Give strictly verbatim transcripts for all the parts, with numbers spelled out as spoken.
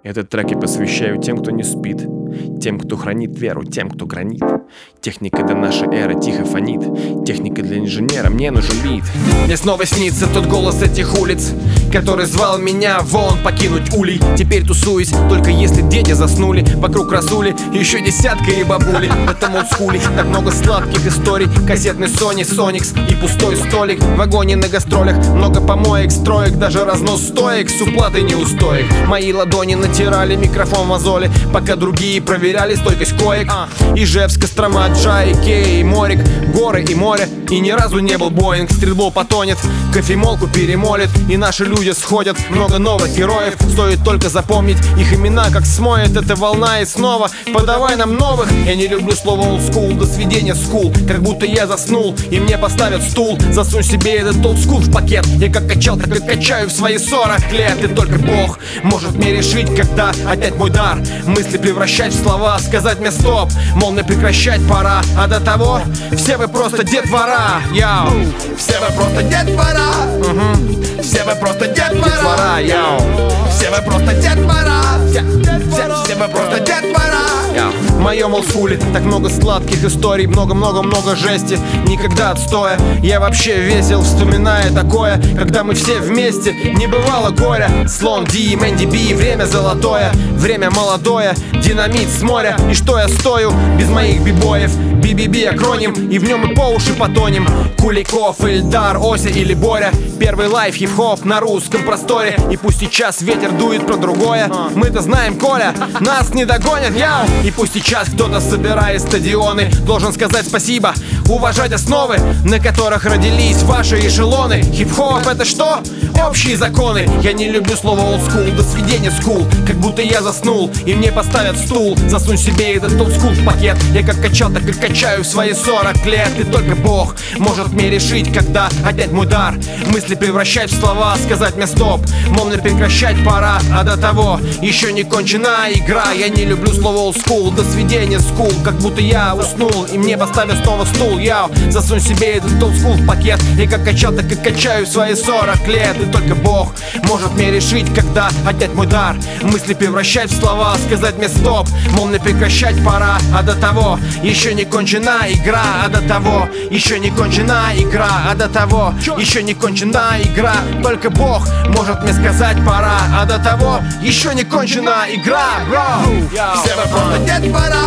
Этот трек я посвящаю тем, кто не спит, тем, кто хранит веру, тем, кто гранит. Техника до нашей эры тихо фонит, техника для инженера, мне нужен бит. Мне снова снится тот голос этих улиц, который звал меня вон покинуть улей. Теперь тусуюсь, только если дети заснули. Вокруг расули, еще десятка и бабули. В этом олдскуле так много сладких историй. Кассетный Sony, Соникс и пустой столик. В вагоне на гастролях много помоек, строек, даже разнос стоек с уплатой неустоек. Мои ладони натирали микрофон мозоли, пока другие проверяли стойкость коек. а. Ижевск, Кострома, Джай, Кей, Морик, горы и море. И ни разу не был Боинг, стрельбол потонет, кофемолку перемолит, и наши люди сходят. Много новых героев, стоит только запомнить их имена, как смоет эта волна. И снова подавай нам новых. Я не люблю слово old school, до сведения скул, как будто я заснул и мне поставят стул. Засунь себе этот old school в пакет. Я как качал, так и качаю в свои сорок лет. И только Бог может мне решить, когда отнять мой дар, мысли превращать в слова, сказать мне стоп, мол, мне прекращать пора. А до того все вы просто детвора. Яу, все вы просто детвора. Угу. Все вы просто детвора. Яу, все вы просто детвора. Все, все, все вы просто детвора. Яу. В моем олдскуле так много сладких историй, много-много-много жести, никогда отстоя. Я вообще весел, вспоминая такое, когда мы все вместе, не бывало горя. Слон, Ди, Мэнди Би, время золотое, время молодое, динамит с моря. И что я стою без моих бибоев? Би Би Би акроним, и в нем и по уши потонем. Куликов, Ильдар, Ося или Боря. Первый лайф хип-хоп на русском просторе. И пусть сейчас ветер дует про другое, мы-то знаем, Коля, нас не догонят, яу. И пусть сейчас кто-то, собирая стадионы, должен сказать спасибо, уважать основы, на которых родились ваши эшелоны. Хип-хоп — это что? Общие законы. Я не люблю слово old school, до сведения скул, как будто я заснул и мне поставят стул. Засунь себе этот old school в пакет. Я как качал, так и качаю в свои сорок лет. И только Бог может мне решить, когда отнять мой дар, мысли превращать в слова, сказать мне стоп, мол, мне прекращать пора. А до того еще не кончена игра. Я не люблю слово old school, до сведения скул, как будто я уснул и мне поставят снова стул. Яу, засунь себе этот old school в пакет. Я как качал, так и качаю в свои сорок лет. И только Бог может мне решить, когда отнять мой дар, мысли превращать в слова, сказать мне стоп, мол, мне прекращать пора. А до того еще не кончена игра. А до того еще не кончена игра. А до того еще не кончена игра. Только Бог может мне сказать пора. А до того еще не кончена игра, бро. Все вы просто детвора.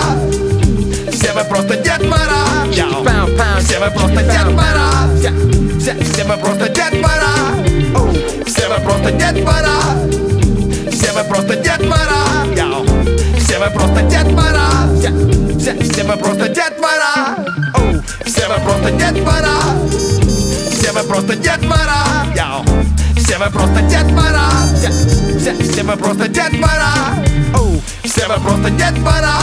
Все вы просто детвора. Все вы просто детвора. Все, все вы просто детвора. Все вы просто детвора. Все вы просто детвора. Все вы просто детвора. Все, все вы просто детвора. Все вы просто детвора. Все вы просто детвора. Все вы просто детвора. Все, все вы просто детвора. Все вы просто детвора.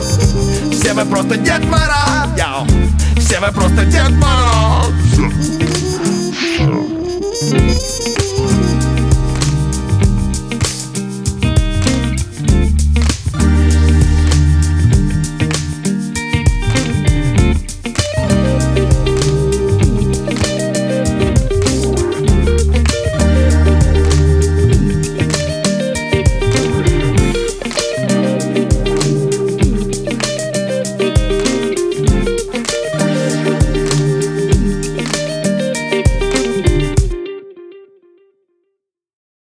Все вы просто детвора. Все вы просто детвора.